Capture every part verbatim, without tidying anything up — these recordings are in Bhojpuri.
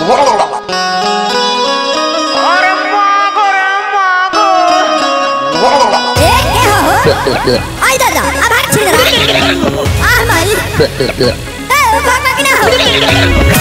Ay dadah, abang cedera. Ah mai. Eh, kau nak kena apa?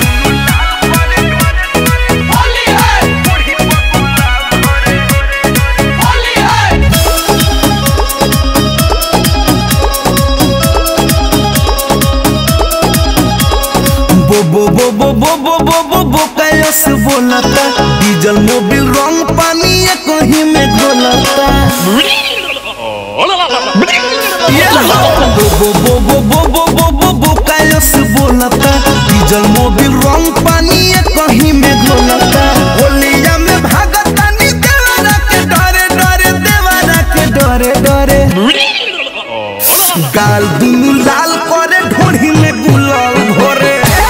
बो बो बो बो बो बो बो बो कैस बोलता डीजल मोबिल रंग पानी ये कहीं में घोलता बो बो बो बो बो बो बो बो बो कैस बोलता डीजल मोबिल रंग पानी ये कहीं में घोलता होलिया में भागता नी देवरा के डरे डरे देवरा के डरे डरे गाल दुनु लाल करे ढोढ़ी में गुलाल भरे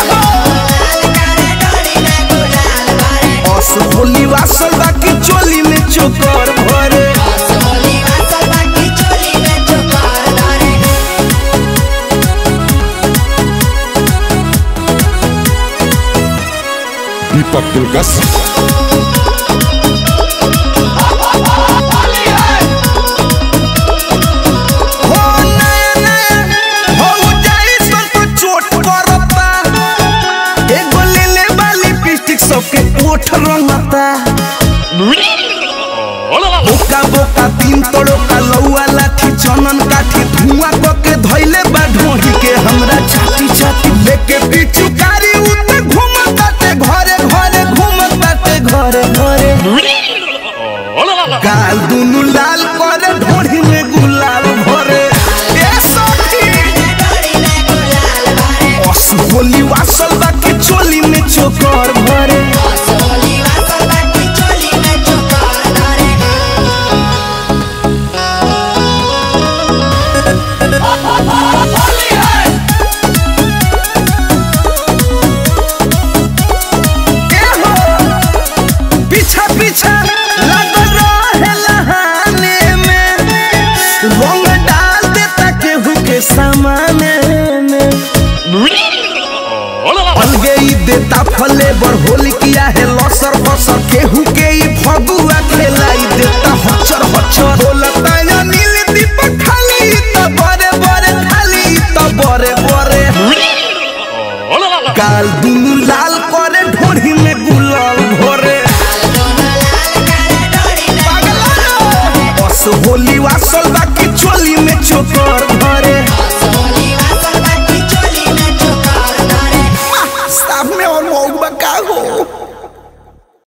होली वासल बाकी चोली में चोकर भरे होली वासल बाकी चोली में चोकर भरे Hip-hop Tulkas ओठ रंगता बोका बोका तीन तोड़ो का लौआ लाठी चनन काठी धुआं करके धइले बा ढोही के हमरा छाती छाती लेके पीछू कारी उते घूमताते घरे घरे घूमताते घरे घरे गाल दुनु लाल करे ढोढ़ी में गुलाल भरे ए सखी ढोढ़ी में गुलाल भरे ओस होली वासल बाकी चोली में चोकर भरे देता फले बर होली किया है लसर बसर केहू के ई फगुआ खेलाई देता हचर हचर बोलता या नील दीपक खाली त बरे बरे खाली त बरे बरे गाल दुनु लाल करे ढोढ़ी में गुलाल भरे बस होली वासल बाकी चोली में चोकर भरे में और मौका हो